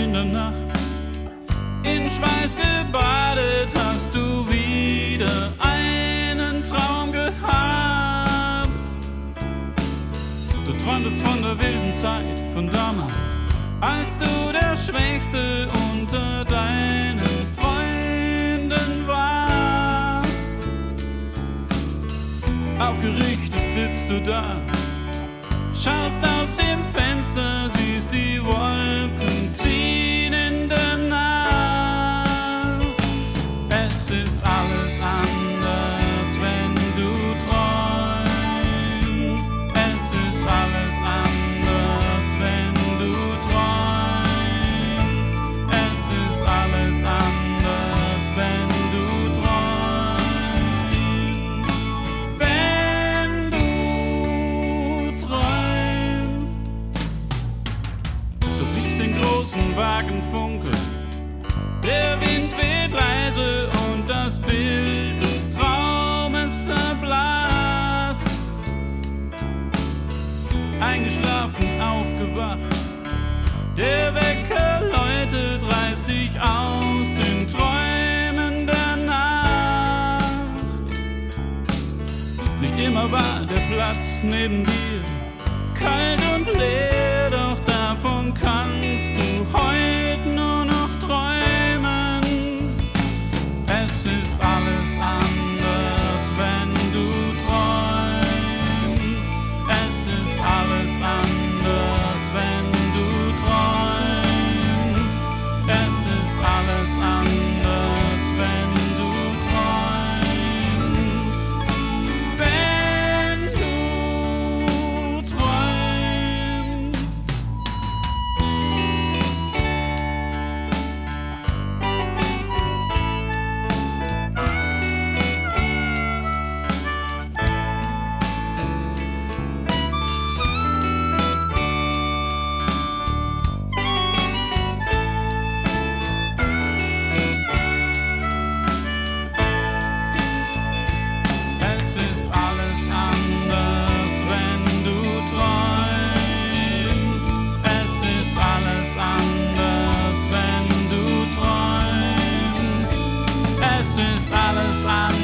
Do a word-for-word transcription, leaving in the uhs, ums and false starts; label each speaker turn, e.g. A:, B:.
A: in der Nacht. In Schweiß gebadet hast du wieder einen Traum gehabt. Du träumtest von der wilden Zeit, von damals, als du der Schwächste unter deinen Freunden warst. Aufgerichtet sitzt du da, schaust aus dem Fenster, siehst die Wolken ziehen in der Nacht. Es ist alles anders, wenn du träumst. Es ist alles anders, wenn du träumst. Es ist alles anders, wenn du träumst. Wenn du träumst. Du siehst den großen Wagen funkeln, der Wind weht leise und das Bild des Traumes verblasst. Eingeschlafen, aufgewacht, der Wecker läutet, reißt dich aus den Träumen der Nacht. Nicht immer war der Platz neben dir kalt und leer, doch davon kannst du heute nur noch träumen. Es ist alles anders, wenn du träumst. Es ist alles anders, wenn du träumst. Es ist alles anders, wenn du träumst. Wenn du träumst. Es ist alles anders, wenn du träumst. Es ist alles anders, wenn du träumst. Es ist alles anders.